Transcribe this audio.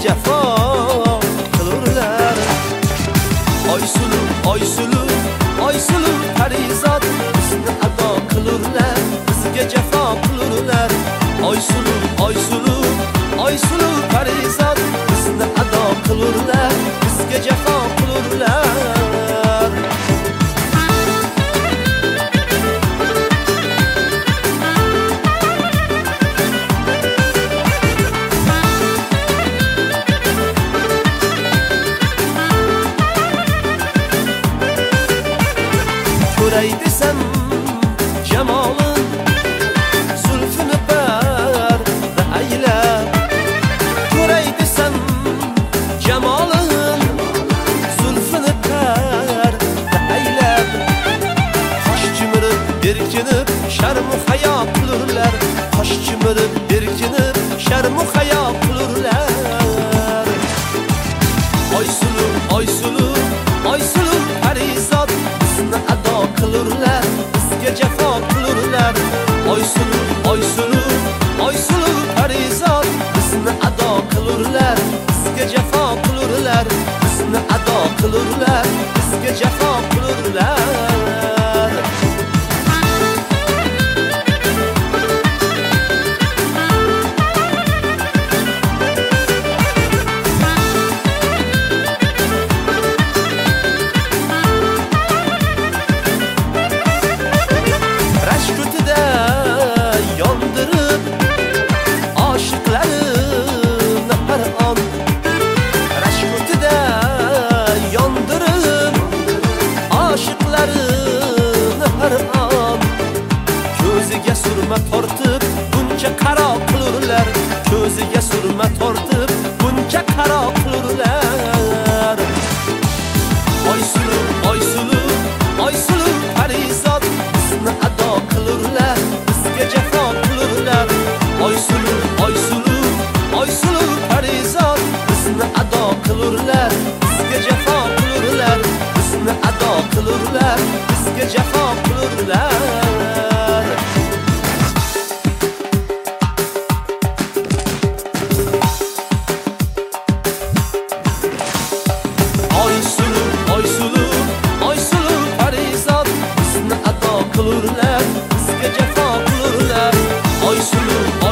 jafo qilurlar. Oysulu, oysulu, oysulu parizod bizni ado qilurlar, bizga jafo qilurlar. Oysulu, oysulu, oysulu parizod bizni ado qilurlar, bizga jafo qilurlar. Ko'ray desam jamolin zulfini barda aylab, ko'ray desam jamolin zulfini barda aylab, qosh chimirib berkinib sharmu hayo qilurlar, qosh chimirib berkinib sharmu hayo qilurlar. Oysulu, oysulu, oysulu parizod bizni ado qilurlar, bizga jafo qilurlar. Oysulu, oysulu, oysulu parizod bizni ado qilurlar, bizga jafo qilurlar, bizni ado qilurlar, bizga jafo qilurlar. Ko'ziga surma tortib buncha qaro qilurlar, ko'ziga surma tortib buncha qaro qilurlar. Oysulu, oysulu, oysulu parizod bizni ado qilurlar, bizga jafo qilurlar. Oysulu, oysulu, oysulu parizod bizni ado qilurlar, bizga jafo qilurlar, bizni ado qilurlar, bizga jafo qilurlar. Oysulu, oysulu, oysulu parizod bizni ado qilurlar, bizga jafo qilurlar. Oysulu,